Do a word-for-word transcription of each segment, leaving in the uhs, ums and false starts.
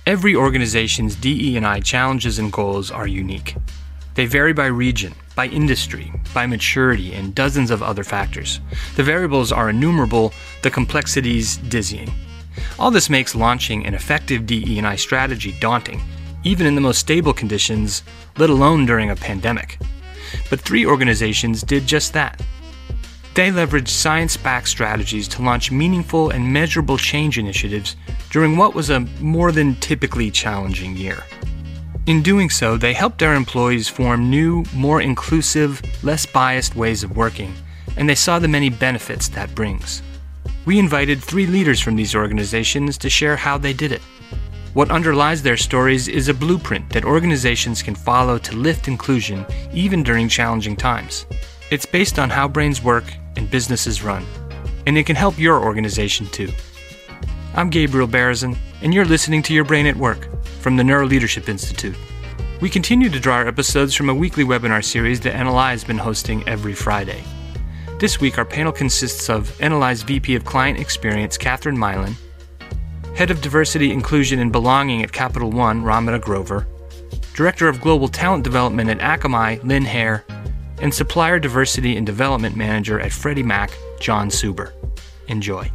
Every organization's D E and I challenges and goals are unique. They vary by region, by industry, by maturity, and dozens of other factors. The variables are innumerable, the complexities dizzying. All this makes launching an effective D E and I strategy daunting, even in the most stable conditions, let alone during a pandemic. But three organizations did just that. They leveraged science-backed strategies to launch meaningful and measurable change initiatives during what was a more than typically challenging year. In doing so, they helped their employees form new, more inclusive, less biased ways of working, and they saw the many benefits that brings. We invited three leaders from these organizations to share how they did it. What underlies their stories is a blueprint that organizations can follow to lift inclusion even during challenging times. It's based on how brains work and businesses run, and it can help your organization too. I'm Gabriel Berezin, and you're listening to Your Brain at Work from the Neuroleadership Institute. We continue to draw our episodes from a weekly webinar series that N L I has been hosting every Friday. This week, our panel consists of N L I's V P of Client Experience, Catherine Milan, Head of Diversity, Inclusion, and Belonging at Capital One, Ramana Grover, Director of Global Talent Development at Akamai, Lynn Hare, and Supplier Diversity and Development Manager at Freddie Mac, John Suber. Enjoy.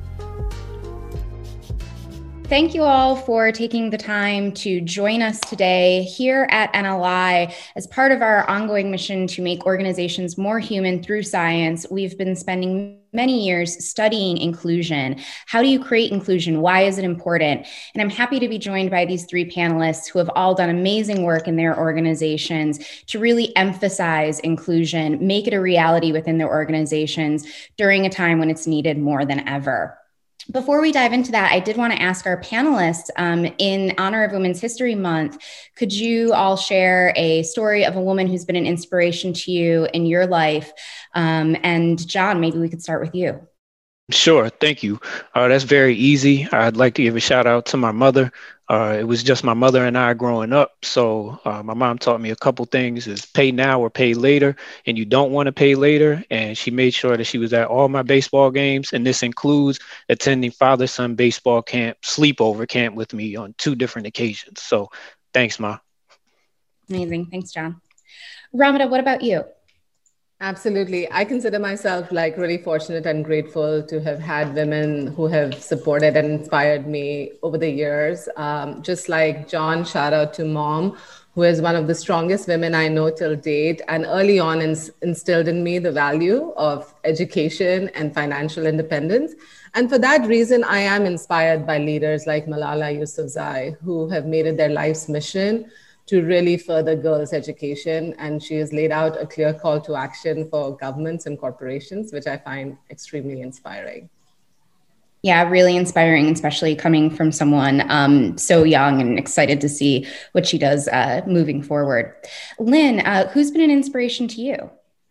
Thank you all for taking the time to join us today here at N L I. As part of our ongoing mission to make organizations more human through science, we've been spending many years studying inclusion. How do you create inclusion? Why is it important? And I'm happy to be joined by these three panelists who have all done amazing work in their organizations to really emphasize inclusion, make it a reality within their organizations during a time when it's needed more than ever. Before we dive into that, I did want to ask our panelists, um, in honor of Women's History Month, could you all share a story of a woman who's been an inspiration to you in your life? Um, and John, maybe we could start with you. Sure. Thank you. Uh, that's very easy. I'd like to give a shout out to my mother. Uh, it was just my mother and I growing up. So uh, my mom taught me a couple things: is pay now or pay later, and you don't want to pay later. And she made sure that she was at all my baseball games. And this includes attending father-son baseball camp, sleepover camp with me on two different occasions. So thanks, Ma. Amazing. Thanks, John. Ramana, what about you? Absolutely. I consider myself like really fortunate and grateful to have had women who have supported and inspired me over the years. Um, just like John, shout out to Mom, who is one of the strongest women I know till date, and early on ins- instilled in me the value of education and financial independence. And for that reason, I am inspired by leaders like Malala Yousafzai, who have made it their life's mission to really further girls' education. And she has laid out a clear call to action for governments and corporations, which I find extremely inspiring. Yeah, really inspiring, especially coming from someone um, so young, and excited to see what she does uh, moving forward. Lynn, uh, who's been an inspiration to you?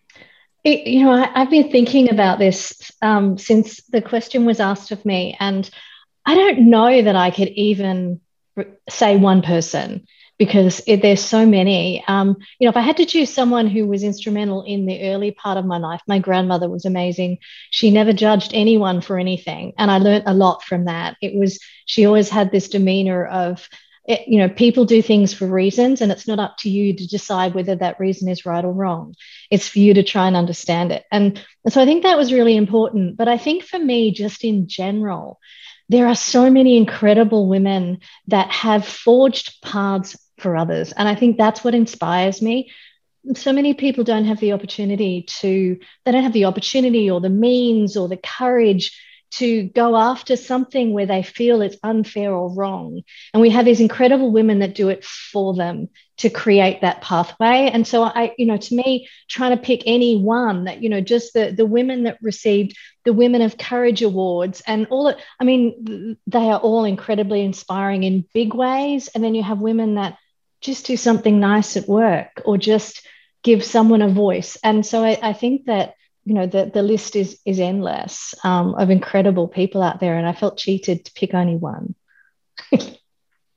It, you know, I, I've been thinking about this um, since the question was asked of me, and I don't know that I could even say one person, because it, there's so many. Um, you know, if I had to choose someone who was instrumental in the early part of my life, my grandmother was amazing. She never judged anyone for anything, and I learned a lot from that. It was, she always had this demeanor of, you know, people do things for reasons, and it's not up to you to decide whether that reason is right or wrong. It's for you to try and understand it. And, and so I think that was really important. But I think for me, just in general, there are so many incredible women that have forged paths for others. And I think that's what inspires me. So many people don't have the opportunity to, they don't have the opportunity or the means or the courage to go after something where they feel it's unfair or wrong. And we have these incredible women that do it for them to create that pathway. And so I, you know, to me, trying to pick any one that, you know, just the, the women that received the Women of Courage Awards and all it, I mean, they are all incredibly inspiring in big ways. And then you have women that just do something nice at work or just give someone a voice. And so I, I think that, you know, the, the list is is endless um, of incredible people out there. And I felt cheated to pick only one.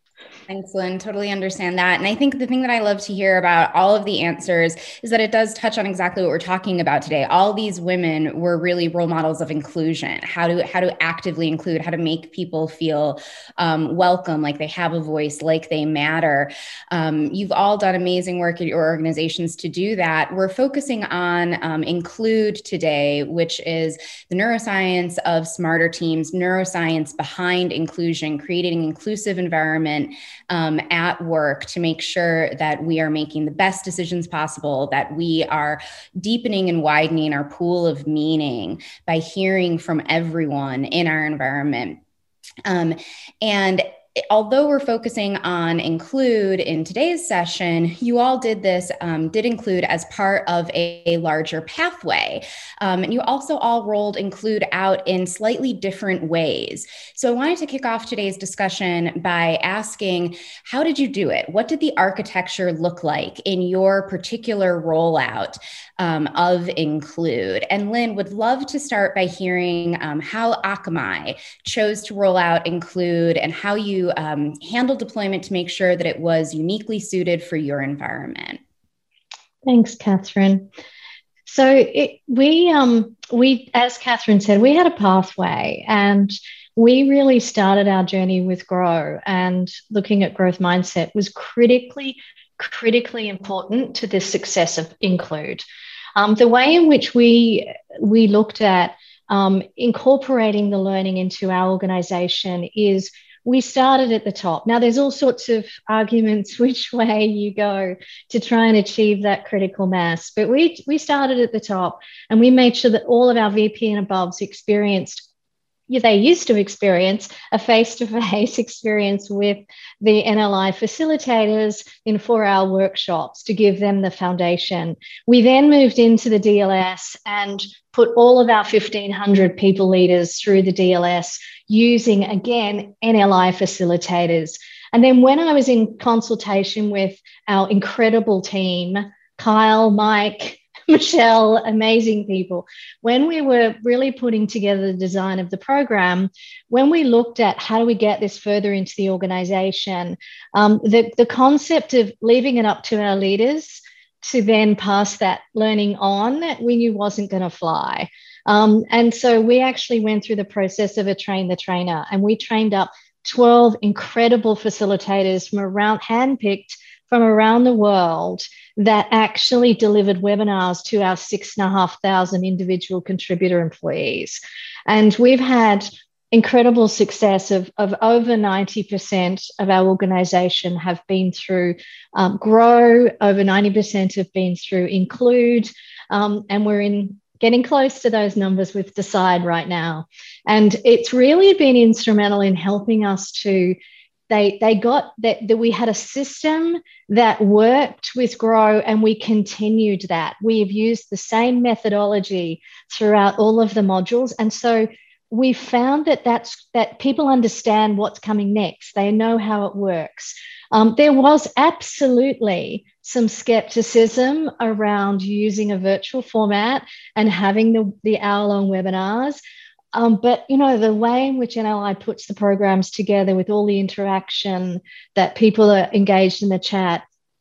Thanks, Lynn. Totally understand that. And I think the thing that I love to hear about all of the answers is that it does touch on exactly what we're talking about today. All these women were really role models of inclusion, how to how to actively include, how to make people feel um, welcome, like they have a voice, like they matter. Um, you've all done amazing work at your organizations to do that. We're focusing on um, Include today, which is the neuroscience of smarter teams, neuroscience behind inclusion, creating an inclusive environment Um, at work to make sure that we are making the best decisions possible, that we are deepening and widening our pool of meaning by hearing from everyone in our environment. Um, and although we're focusing on Include in today's session, you all did this, um, did Include as part of a, a larger pathway. Um, and you also all rolled Include out in slightly different ways. So I wanted to kick off today's discussion by asking, how did you do it? What did the architecture look like in your particular rollout um, of Include? And Lynn, would love to start by hearing um, how Akamai chose to roll out Include and how you Um, handle deployment to make sure that it was uniquely suited for your environment. Thanks, Catherine. So it, we, um, we, as Catherine said, we had a pathway, and we really started our journey with Grow, and looking at growth mindset was critically, critically important to the success of Include. Um, the way in which we we looked at um, incorporating the learning into our organization is we started at the top. Now, there's all sorts of arguments which way you go to try and achieve that critical mass, but we, we started at the top, and we made sure that all of our V P and above experienced, yeah, they used to experience a face-to-face experience with the N L I facilitators in four-hour workshops to give them the foundation. We then moved into the D L S and put all of our fifteen hundred people leaders through the D L S using, again, N L I facilitators. And then when I was in consultation with our incredible team, Kyle, Mike, Michelle, amazing people, when we were really putting together the design of the program, when we looked at how do we get this further into the organization, um, the, the concept of leaving it up to our leaders to then pass that learning on, we knew wasn't going to fly. Um, and so we actually went through the process of a train the trainer, and we trained up twelve incredible facilitators from around, handpicked from around the world, that actually delivered webinars to our six and a half thousand individual contributor employees. And we've had incredible success of, of over ninety percent of our organization have been through um, Grow, over ninety percent have been through Include, um, and we're in getting close to those numbers with Decide right now. And it's really been instrumental in helping us to, they, they got that, that we had a system that worked with Grow, and we continued that. We have used the same methodology throughout all of the modules. And so we found that that's, that people understand what's coming next. They know how it works. Um, there was absolutely some skepticism around using a virtual format and having the, the hour-long webinars. Um, but, you know, the way in which N L I puts the programs together with all the interaction that people are engaged in the chat,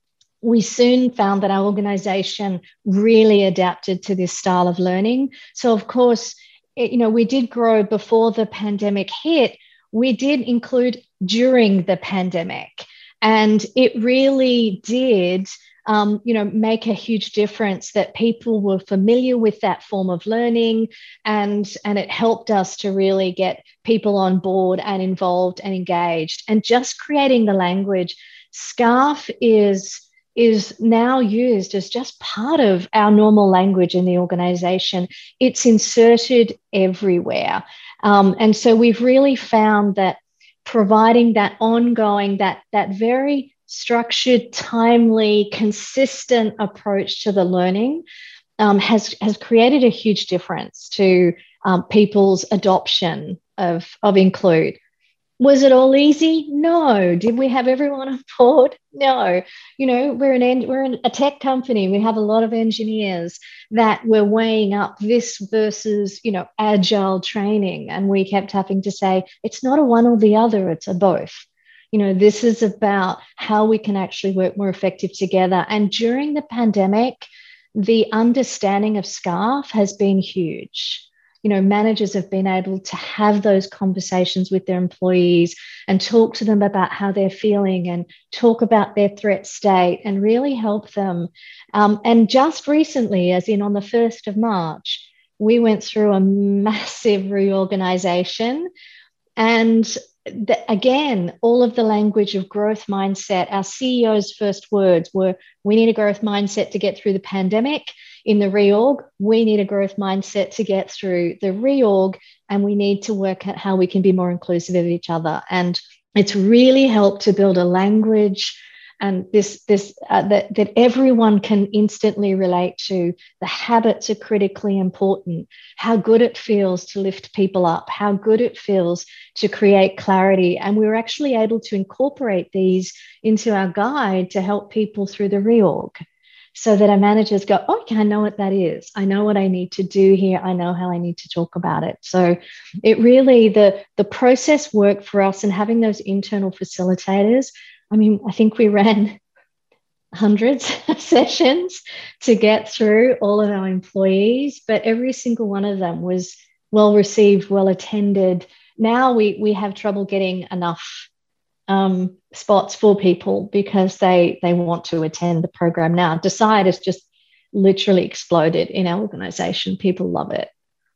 we soon found that our organization really adapted to this style of learning. So, of course, it, you know, we did Grow before the pandemic hit. We did Include during the pandemic. And it really did, um, you know, make a huge difference that people were familiar with that form of learning, and, and it helped us to really get people on board and involved and engaged. And just creating the language, SCARF is, is now used as just part of our normal language in the organization. It's inserted everywhere. Um, and so we've really found that providing that ongoing, that, that very structured, timely, consistent approach to the learning um, has, has created a huge difference to um, people's adoption of, of Include. Was it all easy? No. Did we have everyone on board? No. You know, we're an we're a tech company. We have a lot of engineers that were weighing up this versus, you know, agile training. And we kept having to say, it's not a one or the other, it's a both. You know, this is about how we can actually work more effective together. And during the pandemic, the understanding of SCARF has been huge. You know, managers have been able to have those conversations with their employees and talk to them about how they're feeling and talk about their threat state and really help them. Um, and just recently, as in on the first of March, we went through a massive reorganization. And the, again, all of the language of growth mindset, our C E O's first words were, we need a growth mindset to get through the pandemic. In the reorg, we need a growth mindset to get through the reorg, and we need to work at how we can be more inclusive of each other. And it's really helped to build a language and this, this uh, that, that everyone can instantly relate to. The habits are critically important. How good it feels to lift people up, how good it feels to create clarity. And we were actually able to incorporate these into our guide to help people through the reorg, so that our managers go, oh, okay, I know what that is. I know what I need to do here. I know how I need to talk about it. So it really, the, the process worked for us, and having those internal facilitators. I mean, I think we ran hundreds of sessions to get through all of our employees, but every single one of them was well received, well attended. Now we, we have trouble getting enough Um, spots for people because they they want to attend the program now. Decide has just literally exploded in our organization. People love it.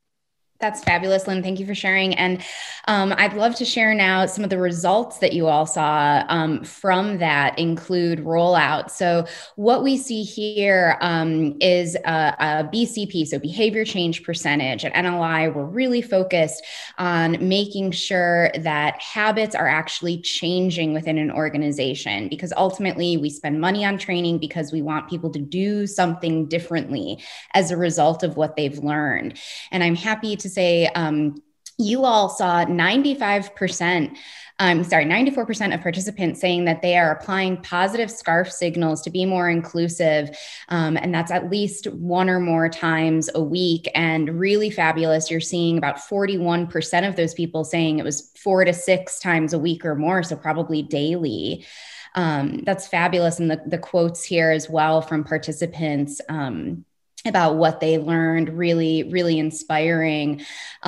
That's fabulous, Lynn. Thank you for sharing. And um, I'd love to share now some of the results that you all saw um, from that include rollout. So what we see here um, is a, a B C P, so behavior change percentage. At N L I, we're really focused on making sure that habits are actually changing within an organization, because ultimately we spend money on training because we want people to do something differently as a result of what they've learned. And I'm happy to say um, you all saw ninety-five percent, I'm sorry, ninety-four percent of participants saying that they are applying positive SCARF signals to be more inclusive. Um, and that's at least one or more times a week. And really fabulous, you're seeing about forty-one percent of those people saying it was four to six times a week or more, so probably daily. Um, that's fabulous. And the, the quotes here as well from participants um, about what they learned, really, really inspiring.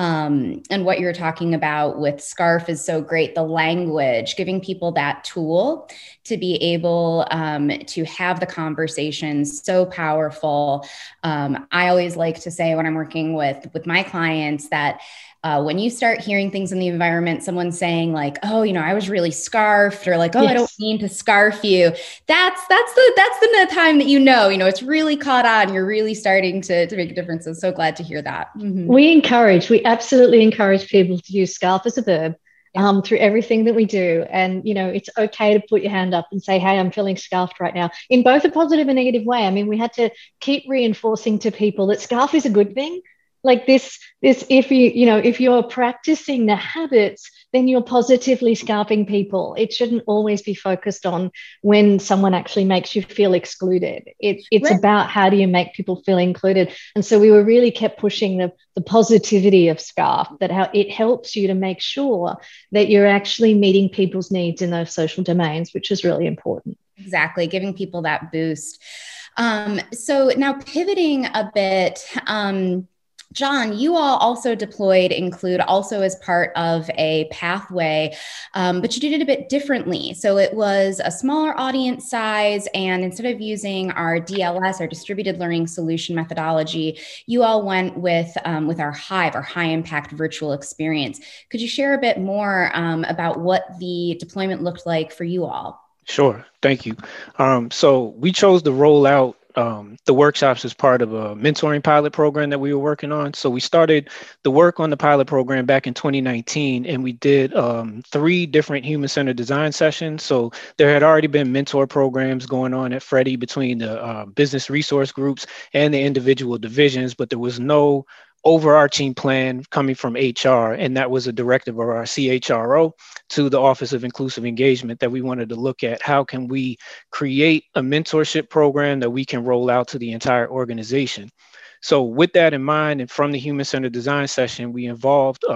Um, and what you're talking about with SCARF is so great. The language, giving people that tool to be able um, to have the conversations, so powerful. Um, I always like to say when I'm working with, with my clients that Uh, when you start hearing things in the environment, someone saying like, oh, you know, I was really scarfed, or like, oh, yes. I don't mean to scarf you. That's, that's the, that's the time that, you know, you know, it's really caught on. You're really starting to, to make a difference. I'm so glad to hear that. Mm-hmm. We encourage, we absolutely encourage people to use scarf as a verb um, through everything that we do. And, you know, it's okay to put your hand up and say, hey, I'm feeling scarfed right now, in both a positive and negative way. I mean, we had to keep reinforcing to people that scarf is a good thing. Like this, this, if you, you know, if you're practicing the habits, then you're positively scarfing people. It shouldn't always be focused on when someone actually makes you feel excluded. It, it's right. about how do you make people feel included. And so we were really kept pushing the, the positivity of SCARF, that how it helps you to make sure that you're actually meeting people's needs in those social domains, which is really important. Exactly. Giving people that boost. Um, so now pivoting a bit, um, John, you all also deployed Include also as part of a pathway, um, but you did it a bit differently. So it was a smaller audience size, and instead of using our D L S, our distributed learning solution methodology, you all went with, um, with our Hive, our high impact virtual experience. Could you share a bit more um, about what the deployment looked like for you all? Sure, thank you. Um, so we chose to roll out Um, the workshops as part of a mentoring pilot program that we were working on. So we started the work on the pilot program back in twenty nineteen, and we did um, three different human-centered design sessions. So there had already been mentor programs going on at Freddie between the uh, business resource groups and the individual divisions, but there was no overarching plan coming from H R, and that was a directive of our C H R O to the Office of Inclusive Engagement, that we wanted to look at how can we create a mentorship program that we can roll out to the entire organization. So with that in mind, and from the human-centered design session, we involved uh,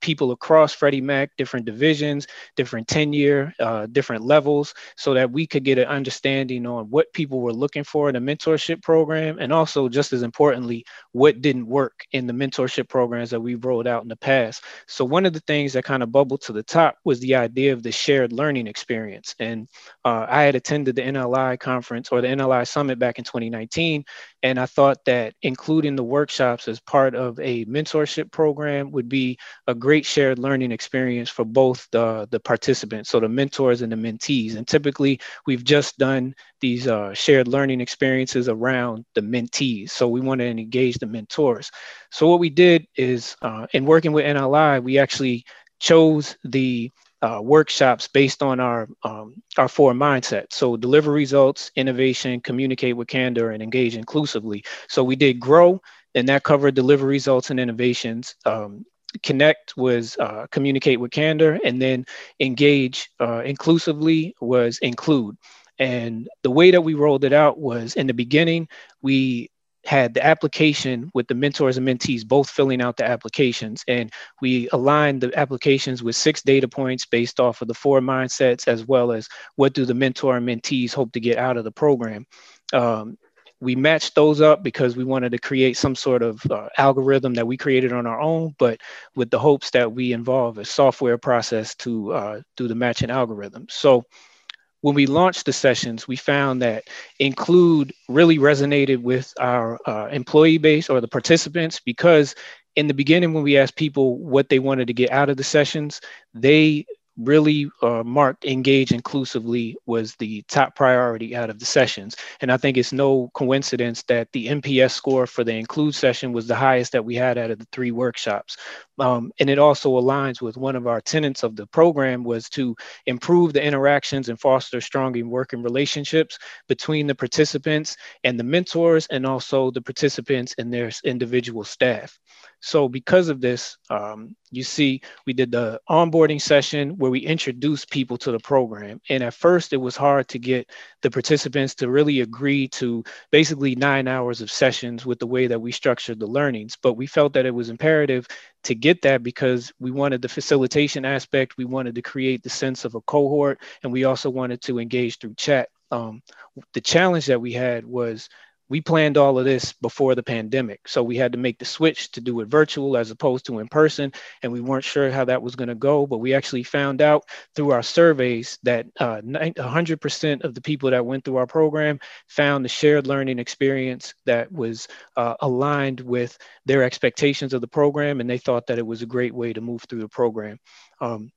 people across Freddie Mac, different divisions, different tenure, uh, different levels, so that we could get an understanding on what people were looking for in a mentorship program, and also, just as importantly, what didn't work in the mentorship programs that we rolled out in the past. So one of the things that kind of bubbled to the top was the idea of the shared learning experience. And uh, I had attended the N L I conference, or the N L I summit, back in twenty nineteen, and I thought that including the workshops as part of a mentorship program would be a great shared learning experience for both the, the participants, so the mentors and the mentees. And typically, we've just done these uh, shared learning experiences around the mentees. So we want to engage the mentors. So what we did is, uh, in working with N L I, we actually chose the Uh, workshops based on our um, our four mindsets. So deliver results, innovation, communicate with candor, and engage inclusively. So we did grow, and that covered deliver results and innovations. Um, connect was uh, communicate with candor, and then engage uh, inclusively was include. And the way that we rolled it out was, in the beginning, we had the application with the mentors and mentees both filling out the applications. And we aligned the applications with six data points based off of the four mindsets, as well as what do the mentor and mentees hope to get out of the program. Um, we matched those up because we wanted to create some sort of uh, algorithm that we created on our own, but with the hopes that we involve a software process to uh, do the matching algorithm. So when we launched the sessions, we found that include really resonated with our uh, employee base, or the participants, because in the beginning, when we asked people what they wanted to get out of the sessions, they really uh, marked engage inclusively was the top priority out of the sessions. And I think it's no coincidence that the N P S score for the include session was the highest that we had out of the three workshops. Um, and it also aligns with one of our tenets of the program, was to improve the interactions and foster strong working relationships between the participants and the mentors, and also the participants and their individual staff. So because of this, um, you see, we did the onboarding session where we introduced people to the program. And at first, it was hard to get the participants to really agree to basically nine hours of sessions with the way that we structured the learnings. But we felt that it was imperative to get that, because we wanted the facilitation aspect, we wanted to create the sense of a cohort, and we also wanted to engage through chat. Um, the challenge that we had was, we planned all of this before the pandemic. So we had to make the switch to do it virtual as opposed to in person. And we weren't sure how that was going to go, but we actually found out through our surveys that uh, one hundred percent of the people that went through our program found the shared learning experience that was uh, aligned with their expectations of the program. And they thought that it was a great way to move through the program. Um,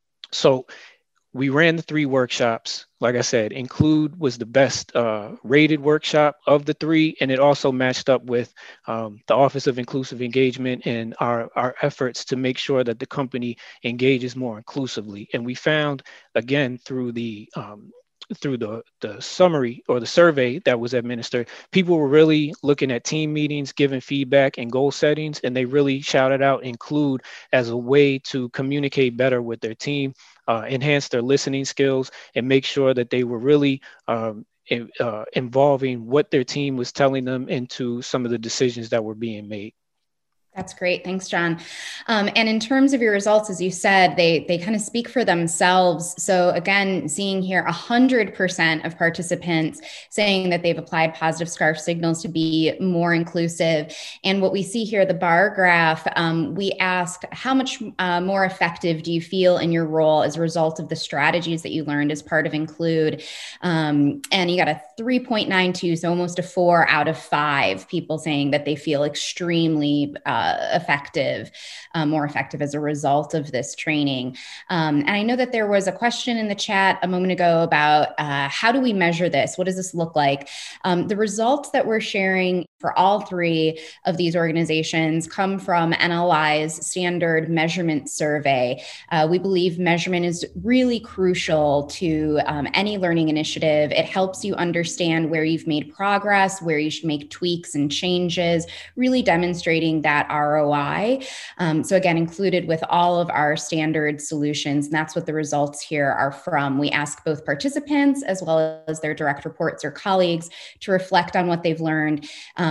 so we ran the three workshops. Like I said, Include was the best uh, rated workshop of the three, and it also matched up with um, the Office of Inclusive Engagement and our, our efforts to make sure that the company engages more inclusively. And we found, again, through the um, through the, the summary or the survey that was administered, people were really looking at team meetings, giving feedback and goal settings, and they really shouted out Include as a way to communicate better with their team, uh, enhance their listening skills, and make sure that they were really um, in, uh, involving what their team was telling them into some of the decisions that were being made. That's great. Thanks, John. Um, and in terms of your results, as you said, they they kind of speak for themselves. So again, seeing here one hundred percent of participants saying that they've applied positive SCARF signals to be more inclusive. And what we see here, the bar graph, um, we asked, how much uh, more effective do you feel in your role as a result of the strategies that you learned as part of Include? Um, and you got a three point nine two, so almost a four out of five people saying that they feel extremely uh, effective, uh, more effective as a result of this training. Um, and I know that there was a question in the chat a moment ago about uh, how do we measure this? What does this look like? Um, the results that we're sharing for all three of these organizations come from N L I's standard measurement survey. Uh, we believe measurement is really crucial to um, any learning initiative. It helps you understand where you've made progress, where you should make tweaks and changes, really demonstrating that R O I. Um, so again, included with all of our standard solutions, and that's what the results here are from. We ask both participants as well as their direct reports or colleagues to reflect on what they've learned. Um,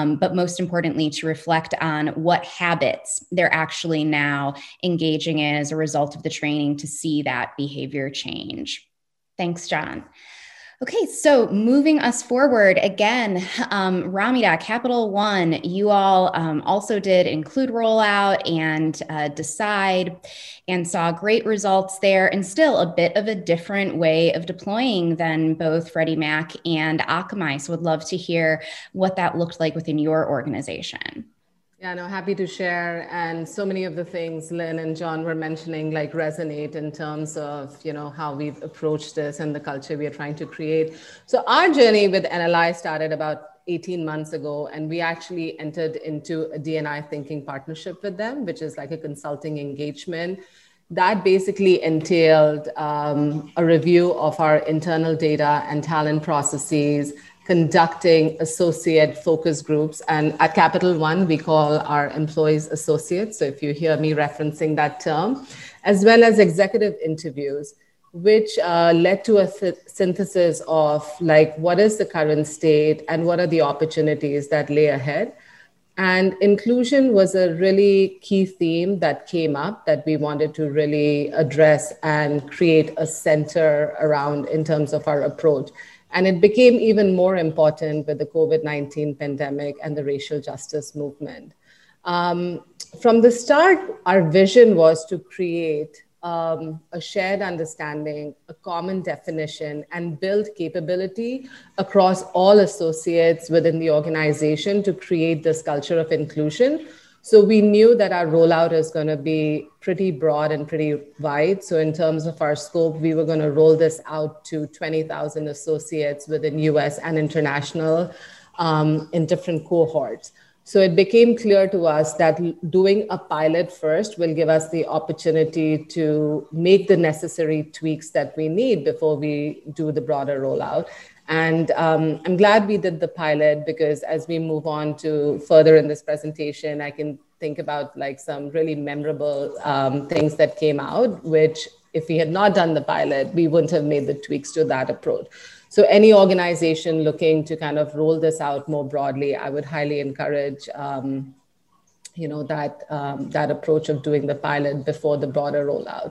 um, but most importantly, to reflect on what habits they're actually now engaging in as a result of the training to see that behavior change. Thanks, John. Okay, so moving us forward again, um, Ramita, Capital One, you all um, also did include rollout and uh, decide and saw great results there, and still a bit of a different way of deploying than both Freddie Mac and Akamai. So would love to hear what that looked like within your organization. Yeah, no, happy to share. And so many of the things Lynn and John were mentioning like resonate in terms of, you know, how we've approached this and the culture we are trying to create. So our journey with N L I started about eighteen months ago, and we actually entered into a D and I thinking partnership with them, which is like a consulting engagement. That basically entailed um, a review of our internal data and talent processes, conducting associate focus groups. And at Capital One, we call our employees associates. So if you hear me referencing that term, as well as executive interviews, which uh, led to a th- synthesis of like, what is the current state and what are the opportunities that lay ahead? And inclusion was a really key theme that came up that we wanted to really address and create a center around in terms of our approach. And it became even more important with the COVID nineteen pandemic and the racial justice movement. Um, from the start, our vision was to create um, a shared understanding, a common definition, and build capability across all associates within the organization to create this culture of inclusion. So we knew that our rollout is going to be pretty broad and pretty wide. So in terms of our scope, we were going to roll this out to twenty thousand associates within U S and international um, in different cohorts. So it became clear to us that doing a pilot first will give us the opportunity to make the necessary tweaks that we need before we do the broader rollout. And um, I'm glad we did the pilot, because as we move on to further in this presentation, I can think about like some really memorable um, things that came out, which if we had not done the pilot, we wouldn't have made the tweaks to that approach. So any organization looking to kind of roll this out more broadly, I would highly encourage um, you know, that, um, that approach of doing the pilot before the broader rollout.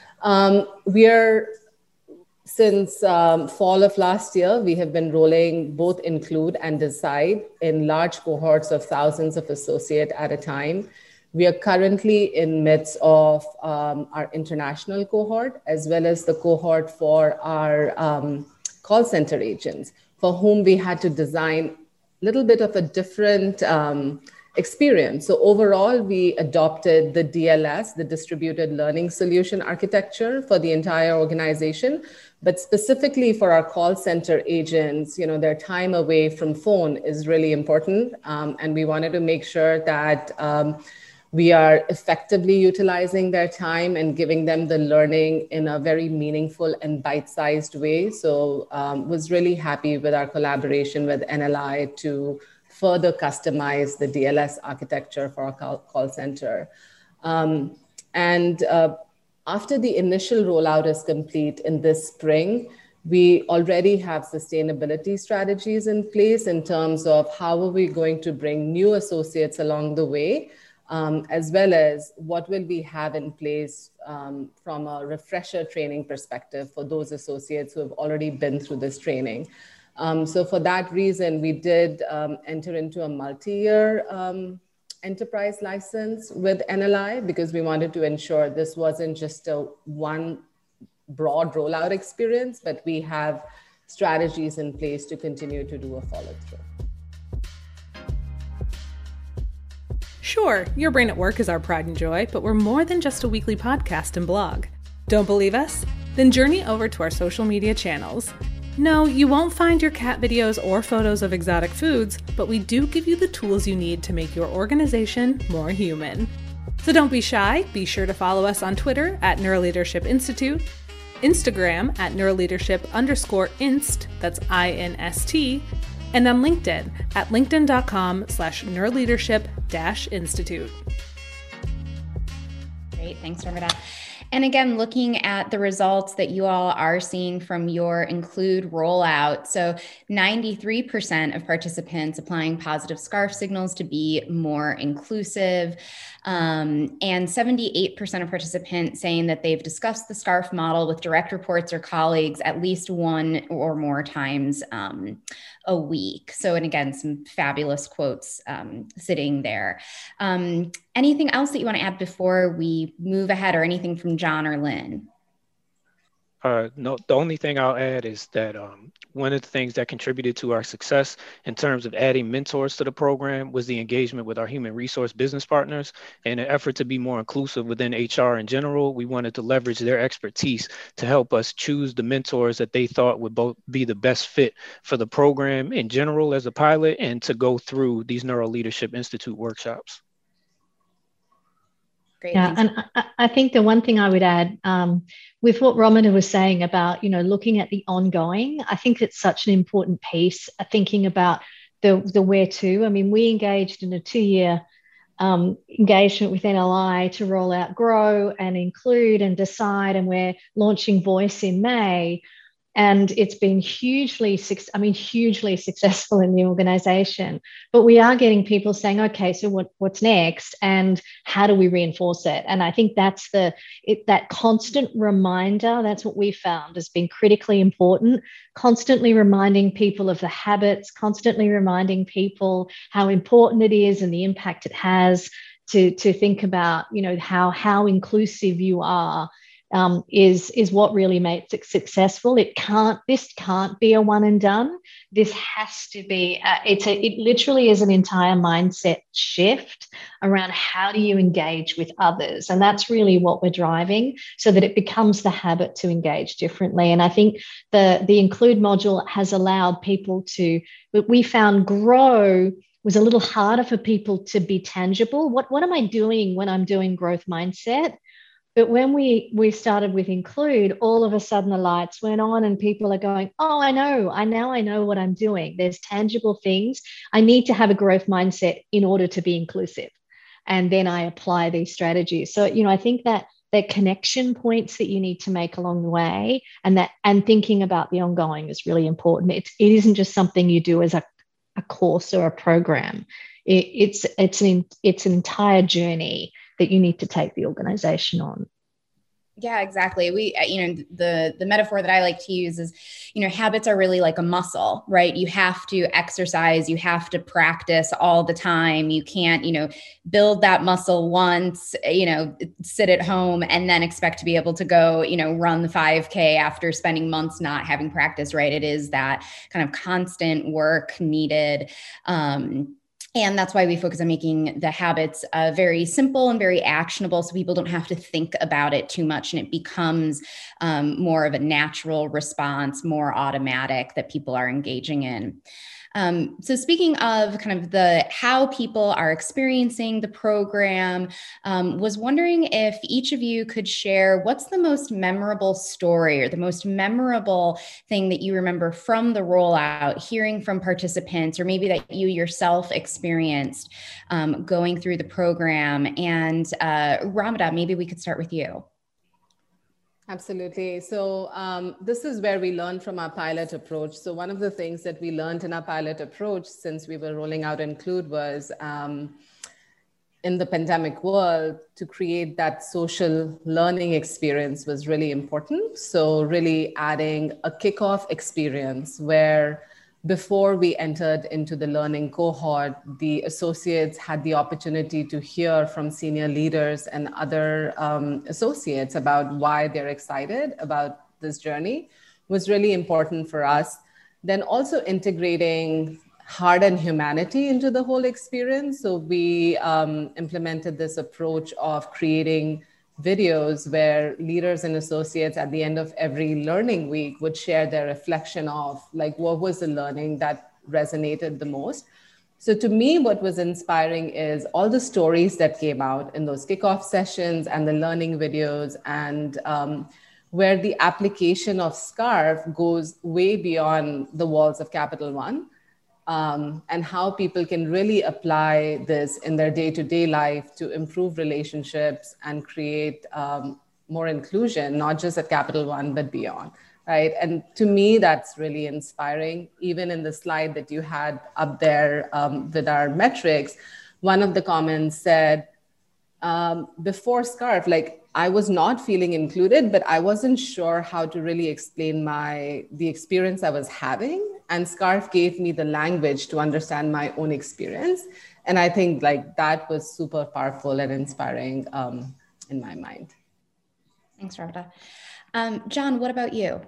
Um, we are Since um, fall of last year, we have been rolling both Include and Decide in large cohorts of thousands of associates at a time. We are currently in midst of um, our international cohort, as well as the cohort for our um, call center agents, for whom we had to design a little bit of a different um, experience. So overall, we adopted the D L S, the Distributed Learning Solution Architecture, for the entire organization. But specifically for our call center agents, you know, their time away from phone is really important. Um, and we wanted to make sure that um, we are effectively utilizing their time and giving them the learning in a very meaningful and bite-sized way. So um, was really happy with our collaboration with N L I to further customize the D L S architecture for our call, call center. Um, and uh, after the initial rollout is complete in this spring, we already have sustainability strategies in place in terms of how are we going to bring new associates along the way, um, as well as what will we have in place um, from a refresher training perspective for those associates who have already been through this training. Um, so for that reason, we did um, enter into a multi-year um, enterprise license with N L I, because we wanted to ensure this wasn't just a one broad rollout experience, but we have strategies in place to continue to do a follow-through. Sure, Your Brain at Work is our pride and joy, but we're more than just a weekly podcast and blog. Don't believe us? Then journey over to our social media channels. No, you won't find your cat videos or photos of exotic foods, but we do give you the tools you need to make your organization more human. So don't be shy. Be sure to follow us on Twitter at Neuroleadership Institute, Instagram at Neuroleadership underscore inst, that's I N S T, and on LinkedIn at linkedin.com slash neuroleadership dash institute. Great. Thanks, Narmada. And again, looking at the results that you all are seeing from your Include rollout. So ninety-three percent of participants applying positive SCARF signals to be more inclusive. Um, and seventy-eight percent of participants saying that they've discussed the SCARF model with direct reports or colleagues at least one or more times um, a week. So, and again, some fabulous quotes um, sitting there. Um, anything else that you want to add before we move ahead, or anything from John or Lynn? Uh, no, the only thing I'll add is that um, one of the things that contributed to our success in terms of adding mentors to the program was the engagement with our human resource business partners. In an effort to be more inclusive within H R in general, we wanted to leverage their expertise to help us choose the mentors that they thought would both be the best fit for the program in general as a pilot, and to go through these Neuro Leadership Institute workshops. Great. Yeah, and I, I think the one thing I would add um, with what Romana was saying about, you know, looking at the ongoing, I think it's such an important piece, uh, thinking about the, the where to. I mean, we engaged in a two-year um, engagement with N L I to roll out Grow and Include and Decide, and we're launching Voice in May. And it's been hugely, I mean, hugely successful in the organization. But we are getting people saying, okay, so what, what's next? And how do we reinforce it? And I think that's the, it, that constant reminder, that's what we found has been critically important. Constantly reminding people of the habits, constantly reminding people how important it is and the impact it has to, to think about, you know, how, how inclusive you are. Um, is is what really makes it successful. It can't, this can't be a one and done. This has to be, uh, it's a, it literally is an entire mindset shift around how do you engage with others. And that's really what we're driving, so that it becomes the habit to engage differently. And I think the, the Include module has allowed people to, we found Grow was a little harder for people to be tangible. What, what am I doing when I'm doing growth mindset? But when we, we started with Include, all of a sudden the lights went on and people are going, oh, I know, I now I know what I'm doing. There's tangible things. I need to have a growth mindset in order to be inclusive. And then I apply these strategies. So, you know, I think that that connection points that you need to make along the way, and that and thinking about the ongoing is really important. It, it isn't just something you do as a, a course or a program. It, it's, it's, an, it's an entire journey that you need to take the organization on. Yeah, exactly. We, you know, the, the metaphor that I like to use is, you know, habits are really like a muscle, right? You have to exercise, you have to practice all the time. You can't, you know, build that muscle once, you know, sit at home and then expect to be able to go, you know, run the five K after spending months not having practice, right? It is that kind of constant work needed. Um, And that's why we focus on making the habits uh, very simple and very actionable, so people don't have to think about it too much, and it becomes um, more of a natural response, more automatic, that people are engaging in. Um, so speaking of kind of the how people are experiencing the program, um, was wondering if each of you could share what's the most memorable story or the most memorable thing that you remember from the rollout, hearing from participants, or maybe that you yourself experienced um, going through the program. And uh, Ramada, maybe we could start with you. Absolutely. So um, this is where we learned from our pilot approach. So one of the things that we learned in our pilot approach, since we were rolling out Include, was um, in the pandemic world, to create that social learning experience was really important. So really adding a kickoff experience where before we entered into the learning cohort, the associates had the opportunity to hear from senior leaders and other um, associates about why they're excited about this journey was really important for us. Then also integrating heart and humanity into the whole experience. So we um, implemented this approach of creating videos where leaders and associates at the end of every learning week would share their reflection of like, what was the learning that resonated the most. So to me, what was inspiring is all the stories that came out in those kickoff sessions and the learning videos, and um, where the application of SCARF goes way beyond the walls of Capital One. um, and how people can really apply this in their day-to-day life to improve relationships and create um, more inclusion, not just at Capital One, but beyond, right? And to me, that's really inspiring. Even in the slide that you had up there um, with our metrics, one of the comments said, um, before SCARF, like I was not feeling included, but I wasn't sure how to really explain my the experience I was having. And SCARF gave me the language to understand my own experience. And I think like that was super powerful and inspiring um, in my mind. Thanks, Ravita. Um, John, what about you?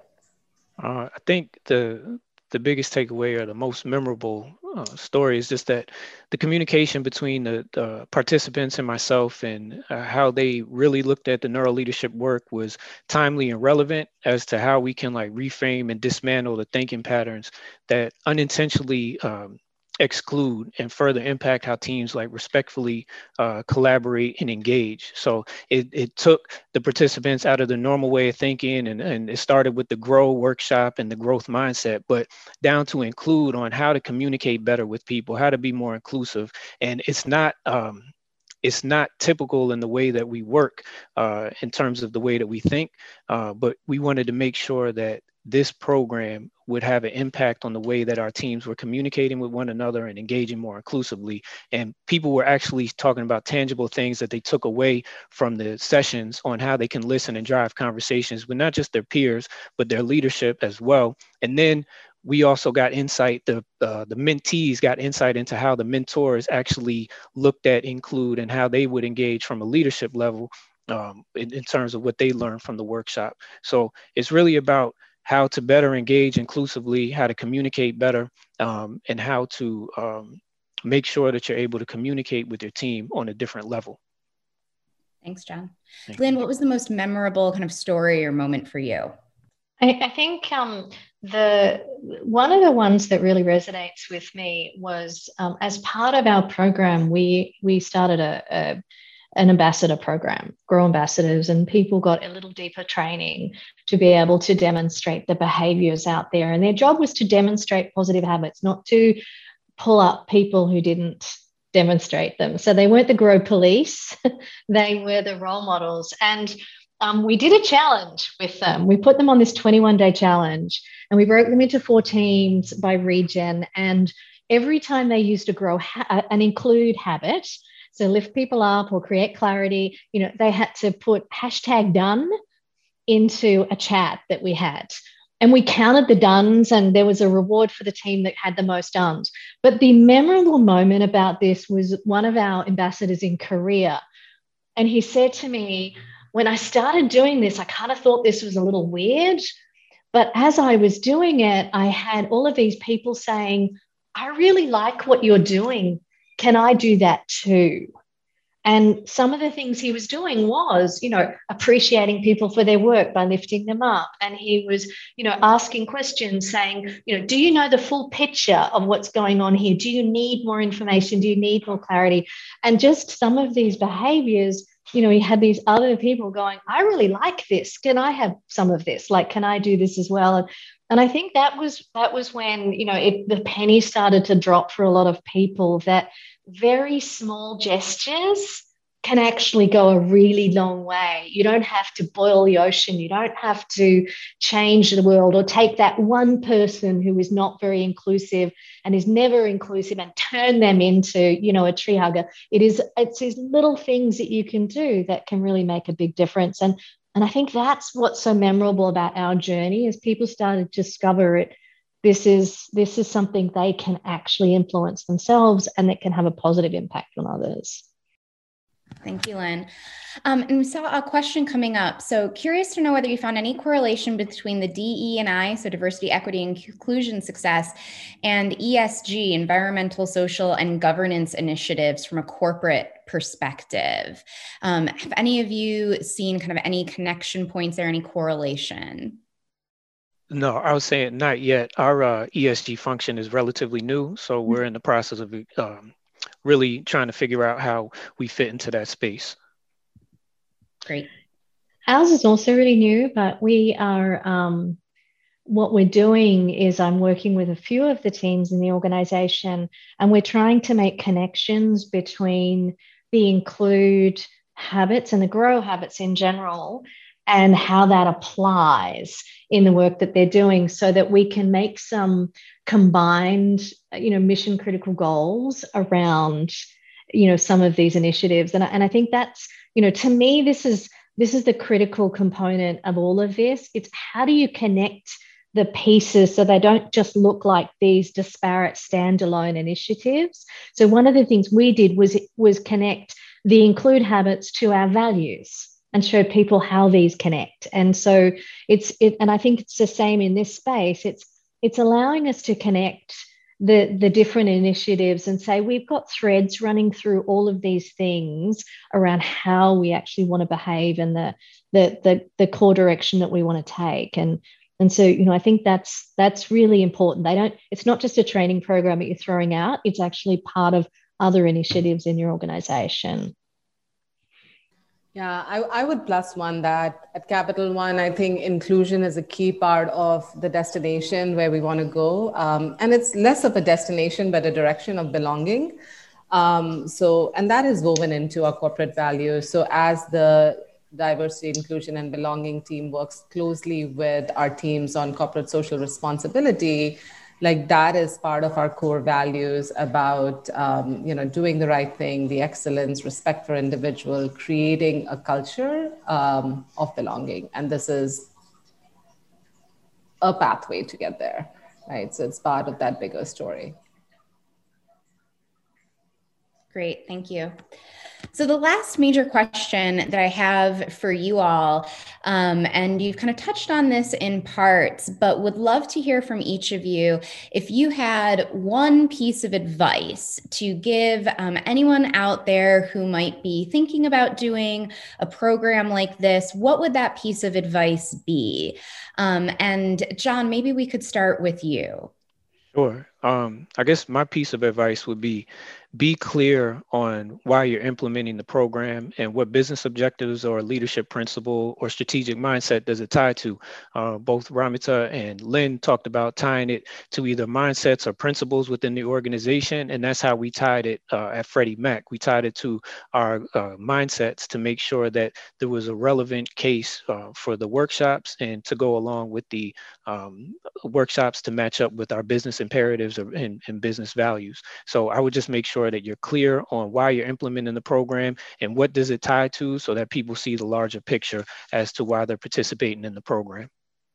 Uh, I think the the biggest takeaway or the most memorable uh, story is just that the communication between the, the participants and myself and uh, how they really looked at the neuro leadership work was timely and relevant as to how we can like reframe and dismantle the thinking patterns that unintentionally um, exclude and further impact how teams like respectfully uh, collaborate and engage. So it, it took the participants out of the normal way of thinking, and, and it started with the grow workshop and the growth mindset, but down to include on how to communicate better with people, how to be more inclusive. And it's not, um, it's not typical in the way that we work uh, in terms of the way that we think, uh, but we wanted to make sure that this program would have an impact on the way that our teams were communicating with one another and engaging more inclusively. And people were actually talking about tangible things that they took away from the sessions on how they can listen and drive conversations with not just their peers, but their leadership as well. And then we also got insight, the uh, the mentees got insight into how the mentors actually looked at include and how they would engage from a leadership level um, in, in terms of what they learned from the workshop. So it's really about how to better engage inclusively, how to communicate better, um, and how to um, make sure that you're able to communicate with your team on a different level. Thanks, John. Thank Lynn, you. what was the most memorable kind of story or moment for you? I, I think um, the one of the ones that really resonates with me was um, as part of our program, we we started a, a an ambassador program, Grow Ambassadors, and people got a little deeper training to be able to demonstrate the behaviors out there. And their job was to demonstrate positive habits, not to pull up people who didn't demonstrate them. So they weren't the Grow police, they were the role models. And um, we did a challenge with them. We put them on this twenty-one day challenge, and we broke them into four teams by region. And every time they used a grow ha- an include habit, so lift people up or create clarity, you know, they had to put hashtag done into a chat that we had. And we counted the dones, and there was a reward for the team that had the most dones. But the memorable moment about this was one of our ambassadors in Korea. And he said to me, when I started doing this, I kind of thought this was a little weird. But as I was doing it, I had all of these people saying, I really like what you're doing. Can I do that too? And some of the things he was doing was, you know, appreciating people for their work by lifting them up. And he was, you know, asking questions saying, you know, do you know the full picture of what's going on here? Do you need more information? Do you need more clarity? And just some of these behaviors, you know, he had these other people going, I really like this. Can I have some of this? Like, can I do this as well? And, and I think that was that was when, you know, it, the penny started to drop for a lot of people, that very small gestures can actually go a really long way. You don't have to boil the ocean. You don't have to change the world or take that one person who is not very inclusive and is never inclusive and turn them into, you know, a tree hugger. It is, it's these little things that you can do that can really make a big difference. And, and I think that's what's so memorable about our journey, is people started to discover it. This is this is something they can actually influence themselves, and that can have a positive impact on others. Thank you, Lynn. Um, and we saw a question coming up. So curious to know whether you found any correlation between the D E and I, so diversity, equity, and inclusion success, and E S G, environmental, social, and governance initiatives from a corporate perspective. Um, have any of you seen kind of any connection points or any correlation? No, I was saying not yet. Our uh, E S G function is relatively new, so we're in the process of um, really trying to figure out how we fit into that space. Great. Ours is also really new, but we are um, what we're doing is I'm working with a few of the teams in the organization, and we're trying to make connections between the include habits and the grow habits in general and how that applies in the work that they're doing, so that we can make some combined, you know, mission critical goals around, you know, some of these initiatives. And I, and I think that's, you know, to me, this is this is the critical component of all of this. It's how do you connect the pieces so they don't just look like these disparate standalone initiatives. So one of the things we did was was connect the include habits to our values and show people how these connect. And so it's it, and I think it's the same in this space. It's it's allowing us to connect the, the different initiatives and say, we've got threads running through all of these things around how we actually want to behave and the, the, the, the core direction that we want to take. And, and so, you know, I think that's, that's really important. They don't, it's not just a training program that you're throwing out, it's actually part of other initiatives in your organization. Yeah, I, I would plus one that at Capital One, I think inclusion is a key part of the destination where we want to go. Um, and it's less of a destination, but a direction of belonging. Um, so, and that is woven into our corporate values. So as the diversity, inclusion, and belonging team works closely with our teams on corporate social responsibility, like that is part of our core values about, um, you know, doing the right thing, the excellence, respect for individual, creating a culture um, of belonging. And this is a pathway to get there, right? So it's part of that bigger story. Great, thank you. So the last major question that I have for you all, um, and you've kind of touched on this in parts, but would love to hear from each of you. If you had one piece of advice to give um, anyone out there who might be thinking about doing a program like this, what would that piece of advice be? Um, and John, maybe we could start with you. Sure. Um, I guess my piece of advice would be be clear on why you're implementing the program and what business objectives or leadership principle or strategic mindset does it tie to. Uh, both Ramita and Lynn talked about tying it to either mindsets or principles within the organization, and that's how we tied it uh, at Freddie Mac. We tied it to our uh, mindsets to make sure that there was a relevant case uh, for the workshops and to go along with the um, workshops to match up with our business imperatives and, and business values. So I would just make sure that you're clear on why you're implementing the program and what does it tie to, so that people see the larger picture as to why they're participating in the program.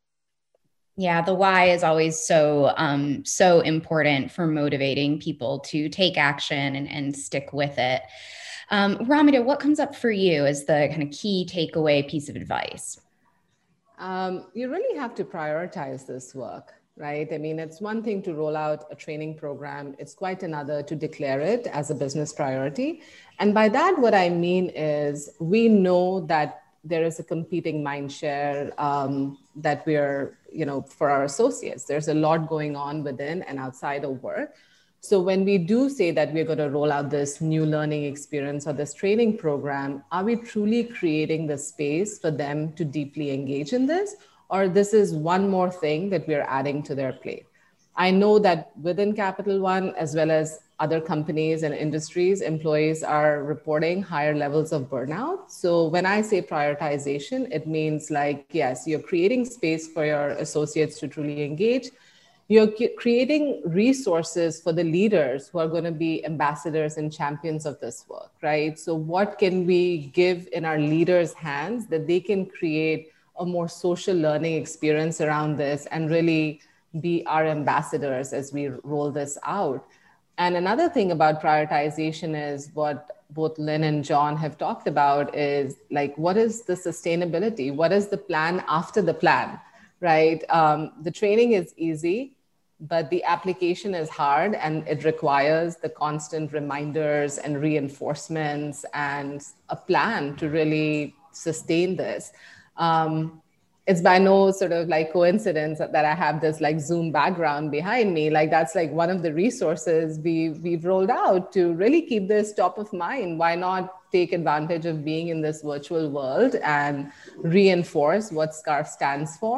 Yeah, the why is always so um, so important for motivating people to take action and, and stick with it. Um, Ramita, what comes up for you as the kind of key takeaway piece of advice? Um, you really have to prioritize this work. Right? I mean, it's one thing to roll out a training program. It's quite another to declare it as a business priority. And by that, what I mean is we know that there is a competing mind share um, that we're, you know, for our associates. There's a lot going on within and outside of work. So when we do say that we're going to roll out this new learning experience or this training program, are we truly creating the space for them to deeply engage in this? Or this is one more thing that we're adding to their plate? I know that within Capital One, as well as other companies and industries, employees are reporting higher levels of burnout. So when I say prioritization, it means like, yes, you're creating space for your associates to truly engage. You're creating resources for the leaders who are going to be ambassadors and champions of this work, right? So what can we give in our leaders' hands that they can create a more social learning experience around this and really be our ambassadors as we roll this out. And another thing about prioritization is what both Lynn and John have talked about is like, what is the sustainability? What is the plan after the plan, right? Um, the training is easy, but the application is hard, and it requires the constant reminders and reinforcements and a plan to really sustain this. Um, it's by no sort of like coincidence that I have this like Zoom background behind me. Like that's like one of the resources we, we've rolled out to really keep this top of mind. Why not take advantage of being in this virtual world and reinforce what SCARF stands for?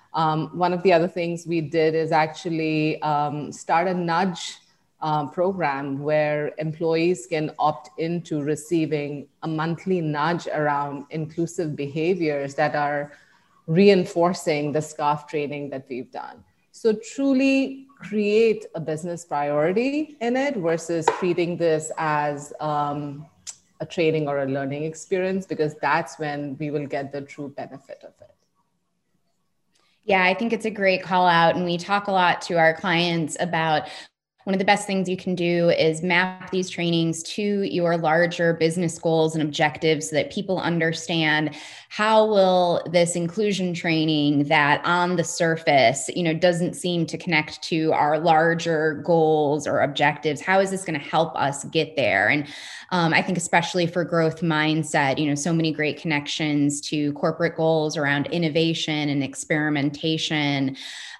Um, one of the other things we did is actually um, start a nudge um, program where employees can opt into receiving a monthly nudge around inclusive behaviors that are reinforcing the SCARF training that we've done. So truly create a business priority in it versus treating this as um, a training or a learning experience, because that's when we will get the true benefit of it. Yeah, I think it's a great call out. And we talk a lot to our clients about one of the best things you can do is map these trainings to your larger business goals and objectives so that people understand how will this inclusion training that on the surface, you know, doesn't seem to connect to our larger goals or objectives. How is this going to help us get there? And um, I think especially for growth mindset, you know, so many great connections to corporate goals around innovation and experimentation.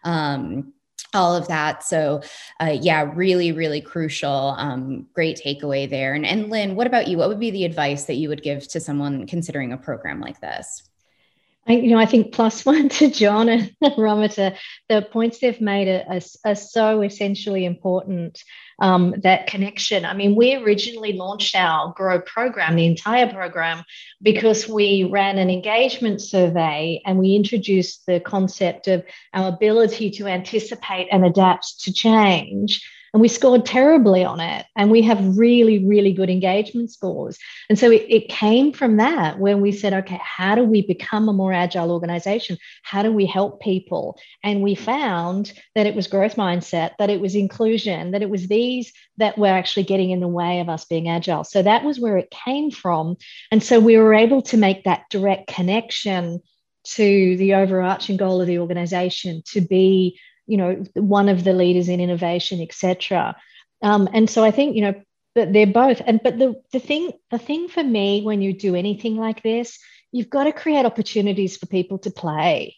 Um, all of that. So uh, yeah, really, really crucial. Um, great takeaway there. And, and Lynn, what about you? What would be the advice that you would give to someone considering a program like this? I, you know, I think plus one to John and Ramita, the points they've made are, are, are so essentially important, um, that connection. I mean, we originally launched our GROW program, the entire program, because we ran an engagement survey and we introduced the concept of our ability to anticipate and adapt to change. And we scored terribly on it. And we have really, really good engagement scores. And so it, it came from that when we said, okay, how do we become a more agile organization? How do we help people? And we found that it was growth mindset, that it was inclusion, that it was these that were actually getting in the way of us being agile. So that was where it came from. And so we were able to make that direct connection to the overarching goal of the organization to be, you know, one of the leaders in innovation, et cetera. Um, and so I think, you know, that they're both. And but the the thing the thing for me when you do anything like this, you've got to create opportunities for people to play.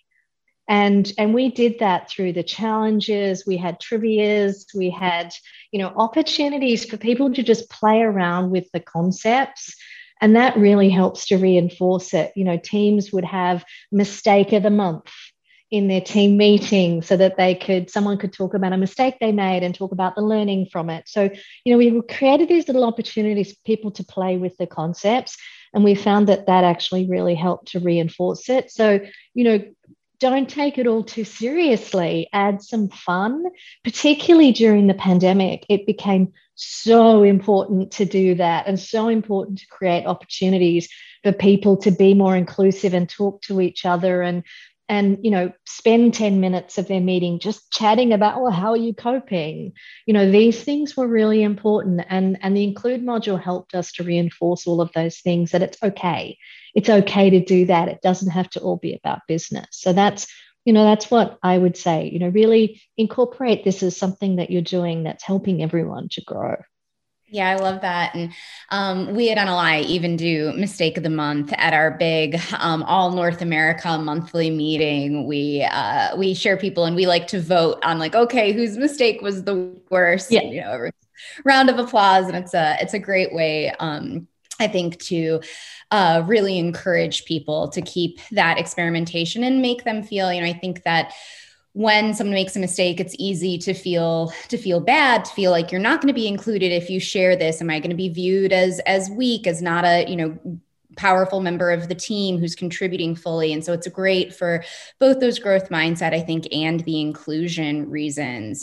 And and we did that through the challenges. We had trivias. We had, you know, opportunities for people to just play around with the concepts. And that really helps to reinforce it. You know, teams would have mistake of the month in their team meeting so that they could, someone could talk about a mistake they made and talk about the learning from it. So, you know, we created these little opportunities for people to play with the concepts. And we found that that actually really helped to reinforce it. So, you know, don't take it all too seriously. Add some fun, particularly during the pandemic. It became so important to do that and so important to create opportunities for people to be more inclusive and talk to each other and And, you know, spend ten minutes of their meeting just chatting about, well, how are you coping? You know, these things were really important. And, and the include module helped us to reinforce all of those things, that it's okay. It's okay to do that. It doesn't have to all be about business. So that's, you know, that's what I would say, you know, really incorporate this as something that you're doing that's helping everyone to grow. Yeah, I love that. And um, we at N L I even do Mistake of the Month at our big um, all North America monthly meeting. We uh, we share people and we like to vote on like, okay, whose mistake was the worst? Yeah. You know, round of applause. And it's a it's a great way, um, I think, to uh, really encourage people to keep that experimentation and make them feel, you know, I think that when someone makes a mistake, it's easy to feel to feel bad, to feel like you're not going to be included if you share this. Am I going to be viewed as as weak, as not a, you know, powerful member of the team who's contributing fully? And so it's great for both those growth mindset, I think, and the inclusion reasons.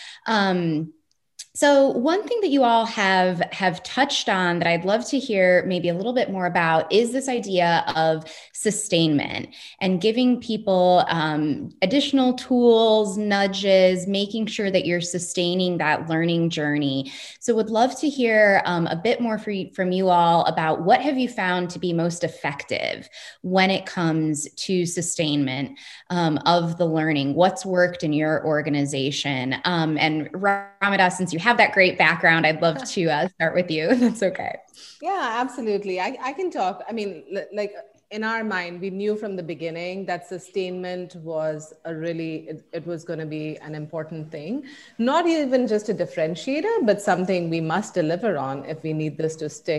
Um, So one thing that you all have have touched on that I'd love to hear maybe a little bit more about is this idea of sustainment and giving people um, additional tools, nudges, making sure that you're sustaining that learning journey. So would love to hear um, a bit more for you, from you all about what have you found to be most effective when it comes to sustainment um, of the learning? What's worked in your organization? Um, and Ramita, since you have that great background, I'd love to uh, start with you. That's okay. Yeah, absolutely. I, I can talk. I mean, like in our mind, we knew from the beginning that sustainment was a really, it, it was going to be an important thing, not even just a differentiator, but something we must deliver on if we need this to stick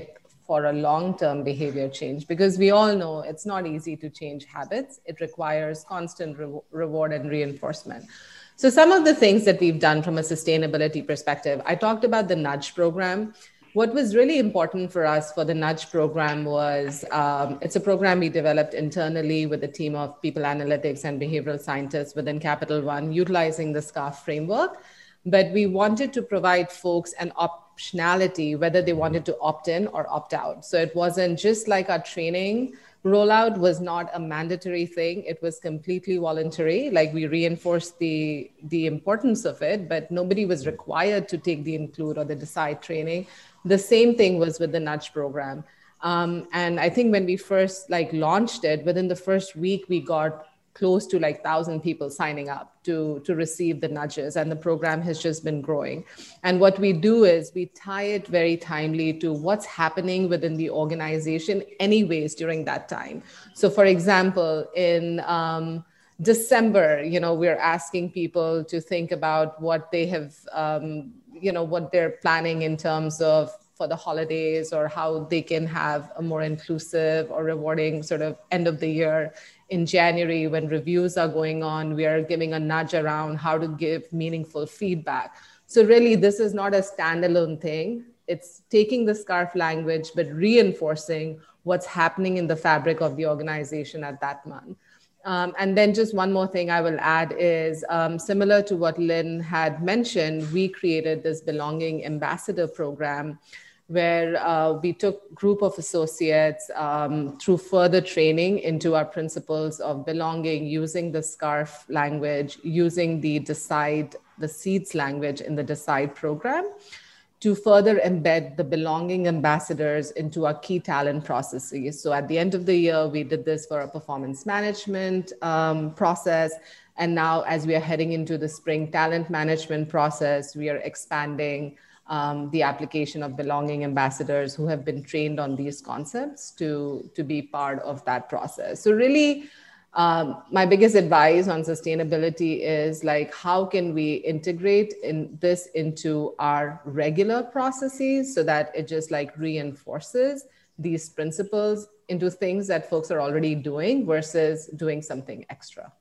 for a long-term behavior change, because we all know it's not easy to change habits. It requires constant re- reward and reinforcement. So some of the things that we've done from a sustainability perspective, I talked about the Nudge program. What was really important for us for the Nudge program was, um, it's a program we developed internally with a team of people analytics and behavioral scientists within Capital One, utilizing the SCARF framework. But we wanted to provide folks an optionality, whether they wanted to opt in or opt out. So it wasn't just like our training rollout was not a mandatory thing. It was completely voluntary. Like, we reinforced the, the importance of it, but nobody was required to take the Include or the Decide training. The same thing was with the Nudge program. Um, and I think when we first like launched it, within the first week, we got close to like one thousand people signing up to, to receive the nudges, and the program has just been growing. And what we do is we tie it very timely to what's happening within the organization anyways during that time. So for example, in um, December, you know, we're asking people to think about what they have, um, you know, what they're planning in terms of for the holidays, or how they can have a more inclusive or rewarding sort of end of the year. In January, when reviews are going on, we are giving a nudge around how to give meaningful feedback. So really, this is not a standalone thing. It's taking the SCARF language, but reinforcing what's happening in the fabric of the organization at that month. Um, and then just one more thing I will add is, um, similar to what Lynn had mentioned, we created this Belonging Ambassador program, where uh, we took a group of associates um, through further training into our principles of belonging, using the SCARF language, using the Decide, the SEEDS language in the Decide program, to further embed the belonging ambassadors into our key talent processes. So at the end of the year, we did this for a performance management um, process. And now, as we are heading into the spring talent management process, we are expanding Um, the application of belonging ambassadors who have been trained on these concepts to, to be part of that process. So really, um, my biggest advice on sustainability is like, how can we integrate in this into our regular processes so that it just like reinforces these principles into things that folks are already doing versus doing something extra.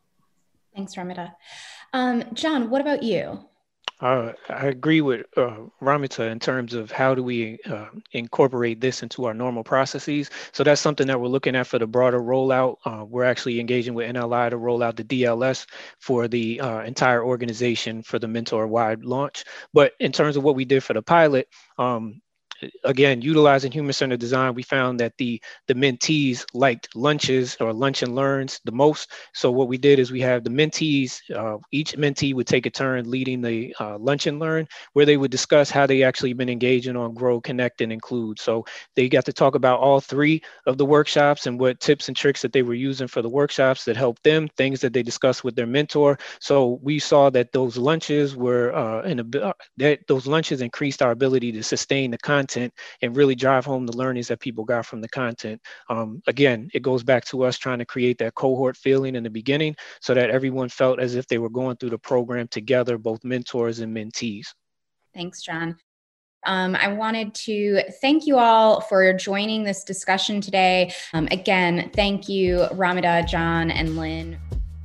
Thanks, Ramita. Um, John, what about you? Uh, I agree with uh, Ramita in terms of how do we uh, incorporate this into our normal processes. So that's something that we're looking at for the broader rollout. Uh, we're actually engaging with N L I to roll out the D L S for the uh, entire organization for the mentor-wide launch. But in terms of what we did for the pilot, um, again, utilizing human-centered design, we found that the, the mentees liked lunches or lunch and learns the most. So what we did is we have the mentees, uh, each mentee would take a turn leading the uh, lunch and learn, where they would discuss how they actually been engaging on Grow, Connect, and Include. So they got to talk about all three of the workshops and what tips and tricks that they were using for the workshops that helped them, things that they discussed with their mentor. So we saw that those lunches were, uh, in a, that those lunches increased our ability to sustain the content and really drive home the learnings that people got from the content. Um, again, it goes back to us trying to create that cohort feeling in the beginning so that everyone felt as if they were going through the program together, both mentors and mentees. Thanks, John. Um, I wanted to thank you all for joining this discussion today. Um, again, thank you, Ramita, John, and Lynn.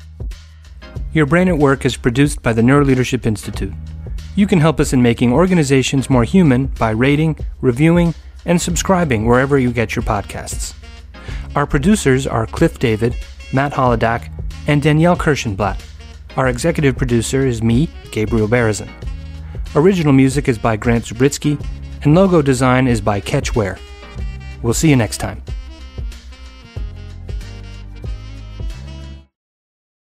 Your Brain at Work is produced by the Neuroleadership Institute. You can help us in making organizations more human by rating, reviewing, and subscribing wherever you get your podcasts. Our producers are Cliff David, Matt Holodak, and Danielle Kirschenblatt. Our executive producer is me, Gabriel Berezin. Original music is by Grant Zabritsky, and logo design is by Catchware. We'll see you next time.